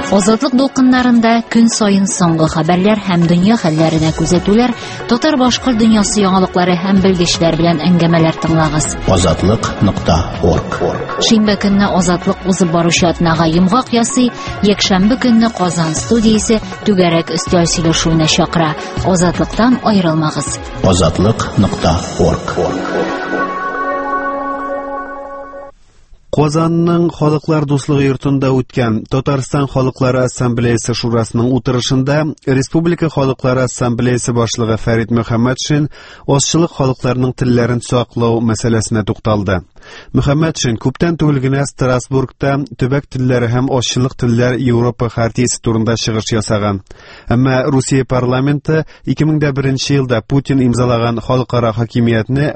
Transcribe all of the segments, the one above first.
Азатлык дулкыннарында күн сайын соңгы хәбәрләр һәм дөнья хәлләренә күзәтүләр, татар-башкорт дөньясы яңалыклары һәм белгечләр белән әңгәмәләр тыңлагыз. Азатлык.орг. Шимбә көнне Азатлык узып баручы атнага йомгак ясый, якшәмбе көнне Казан студиясе түгәрәк өстәл сөйләшүенә чакыра. Азатлыктан аерылмагыз. Азатлык.орг. Казанның Халыклар дуслыгы йортында үткән Татарстан Халыклары Ассамблеясы шурасының утырышында Республика Халыклары Ассамблеясы башлыгы Фәрит Мөхәммәтшин азчылык халыкларының телләрен саклау мәсьәләсенә тукталды. Мөхәммәтшин күптән түгел генә Страсбургта төбәк телләре һәм азчылык телләр Европа хартиясе турында чыгыш ясаган. Әмма Русия парламенты 2001 елда Путин имзалаган халыкара хакимиятне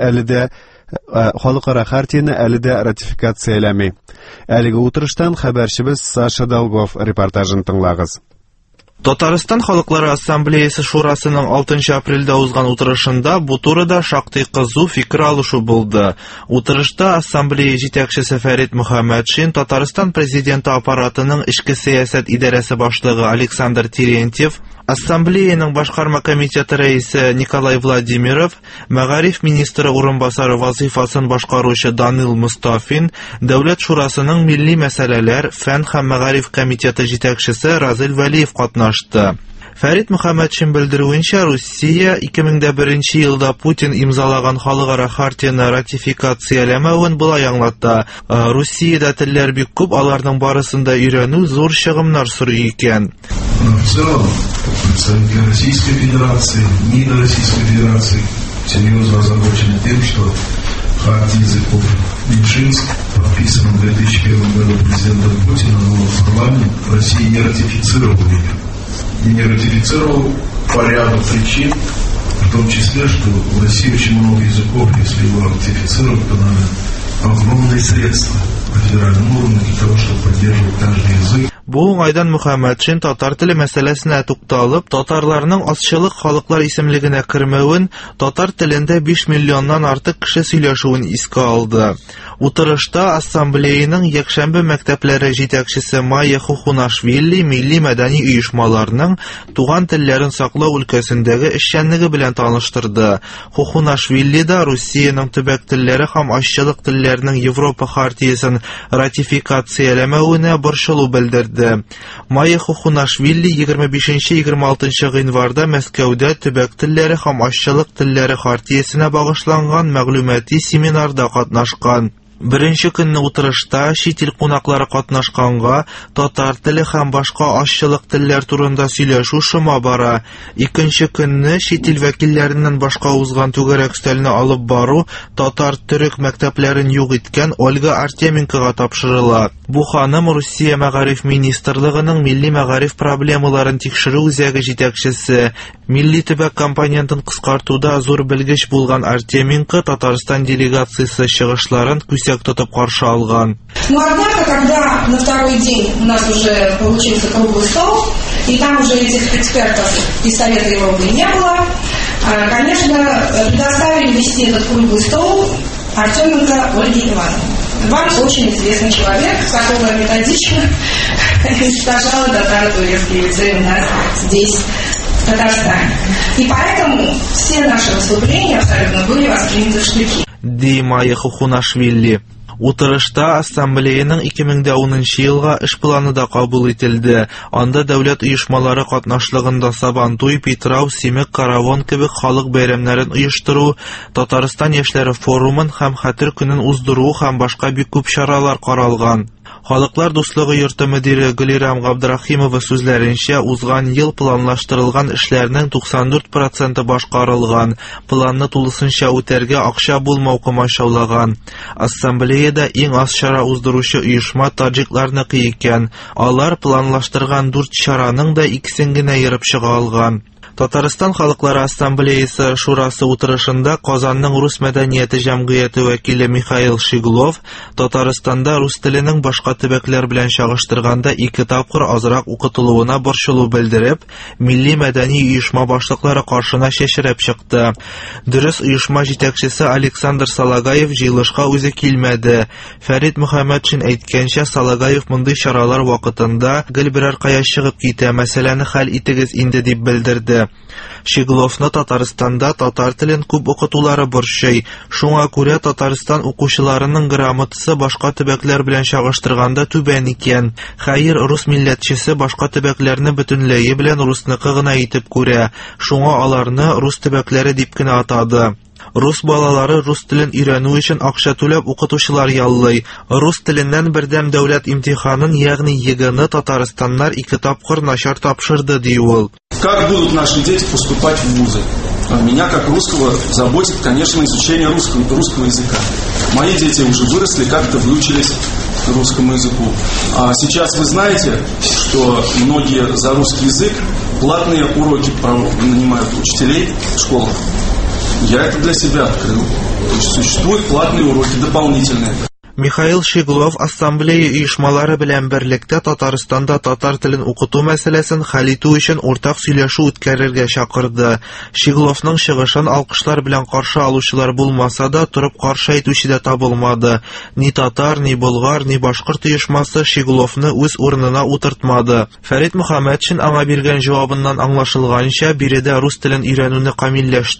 халыкара хартияне әле дә ратификацияләми. Әлеге утырыштан хәбәрчебез Саша Долгов репортажын тыңлагыз. Татарстан Халыклары Ассамблеясы шурасының 6 апрельдә узган утырышында бу турыда шактый кызу фикер алышу булды. Утырышта ассамблея җитәкчесе Фәрит Мөхәммәтшин, Татарстан президенты аппаратының эчке сәясәт идарәсе башлыгы Александр Терентьев, ассамблеяның башкарма комитеты рәисе Николай Владимиров, мәгариф министры урынбасары вазифасын башкаручы Данил Мустафин, дәүләт шурасының милли мәсьәләләр, фән һәм мәгариф комитеты җитәкчесе Разил Вәлиев катнашты. Фәрит Мөхәммәтшин белдерүенчә, Русия 2001 елда Путин имзалаган халыкара хартияне ратификацияләмәвен булай аңлата. Русиядә телләр бик күп, аларның барысында өйрәнү зур чыгымнар сорый икән. В целом, представители Российской Федерации, МИДа Российской Федерации серьезно озабочены тем, что хартия языков меньшинств, подписанная в 2001 году президентом Путиным, но в парламент России не ратифицировал ее. И не ратифицировал по ряду причин, в том числе, что в России очень много языков, если его ратифицировать, то надо огромные средства по федеральному уровню для того, чтобы поддерживать каждый язык. Бу уңайдан Мөхәммәтшин татар теле мәсьәләсенә тукталып, татарларның азчылык халыклар исемлегенә кермәвен, татар телендә 5 миллионнан артык кеше сөйләшүен искә алды. Утырышта ассамблеяның якшәмбе мәктәпләре җитәкчесе Майя Хухунашвили милли мәдәни оешмаларның туган телләрен саклау өлкәсендәге эшчәнлеге белән таныштырды. Хухунашвили да Русиянең төбәк телләре һәм азчылык телләренең Европа хартиясын ратификацияләмәвенә борчылу белдерде. Майя Хухунашвили 25-26 гыйнварда Мәскәүдә төбәк телләре һәм азчылык телләре хартиясенә багышланган мәгълүмати семинарда катнашкан. Беренче көнне утырышта чит ил кунаклары катнашканга татар теле һәм башка азчылык телләр турында сөйләшү шома бара. Икенче көнне чит ил вәкилләреннән башка узган түгәрәк өстәлне алып бару татар-төрек мәктәпләрен юк иткән Ольга Артеменкога тапшырыла. Бу ханым Русия мәгариф министрлыгының милли мәгариф проблемаларын тикшерү үзәге җитәкчесе. Милли төбәк компонентын кыскартуда зур белгеч булган Артеменко Татарстан делегациясе чыгышларын күсәк тотып каршы алган. Ну, однако, когда на второй день у нас уже получился круглый стол, и там уже этих экспертов из Совета Европы не было, конечно, предоставили вести этот круглый стол Артеменко Ольге Ивановне. Вам очень известный человек, которого методично уничтожала татаро-турецкий лицей у нас здесь, в Татарстане. И поэтому все наши выступления абсолютно были восприняты в штыки. Ди Майя Хухунашвили. Утырышта ассамблеяның 2010 елга эш планы да кабул ителде. Анда дәүләт оешмалары катнашлыгында Сабантуй, Петрау, Симек, Каравон кебек халык бәйрәмнәрен оештыру, Татарстан яшьләре форумын һәм Хәтер көнен уздыру һәм башка бик күп чаралар каралган. Халыклар дуслыгы йорты мөдире Гөлирам Габдрахимова сүзләренчә, узган ел планлаштырылган эшләрнең 94% башкарылган. Планны тулысынча үтәргә акча булмау комачаулаган. Ассамблеяда иң аз чара уздыручы оешма таҗикларныкы икән. Алар планлаштырган 4 чараның да икесен генә йөреп чыга алган. Татарстан Халыклары Ассамблеясы шурасы утырышында Казанның рус мәдәнияте җәмгыяте вәкиле Михаил Щеглов Татарстанда рус теленең башка төбәкләр белән чагыштырганда 2 тапкыр азрак укытылуына борчылу белдереп, милли мәдәни оешма башлыклары каршына чәчрәп чыкты. Дөрес, оешма җитәкчесе Александр Салагаев җыелышка үзе килмәде. Фәрит Мөхәммәтшин әйткәнчә, Салагаев мондый чаралар вакытында гел берәр кая чыгып китә, мәсьәләне хәл итегез инде дип белдерде. Щегловны Татарстанда татар телен күп укытулары борчый. Шуңа күрә Татарстан укучыларының грамотасы башка төбәкләр белән чагыштырганда түбән икән. Хәер, рус милләтчесе башка төбәкләрне бөтенләе белән русныкы гына итеп күрә. Шуңа аларны рус төбәкләре дип кенә атады. Рус балалары рус телен өйрәнү өчен акча түләп укытучылар яллый. Рус теленнән бердәм дәүләт имтиханын, ягъни ЕГЭны Татарстаннар 2 тапкыр начар тапшырды, ди ул. Как будут наши дети поступать в вузы? Меня, как русского, заботит, конечно, изучение русского языка. Мои дети уже выросли, как-то выучились русскому языку. А сейчас вы знаете, что многие за русский язык платные уроки нанимают учителей в школах. Я это для себя открыл. То есть существуют платные уроки дополнительные. Михаил Щеглов ассамблея оешмалары белән берлектә Татарстанда татар телен укыту мәсьәләсен хәл итү өчен уртак сөйләшү үткәрергә чакырды. Щегловның чыгышын алкышлар белән каршы алучылар булмаса да, турып каршы әйтүче дә табылмады. Ни татар, ни болгар, ни башкорт оешмасы Щегловны үз урынына утыртмады. Фәрит Мөхәммәтшин аңа биргән җавабыннан аңлашылганча, биредә рус телен өйрәнүне камилләштерү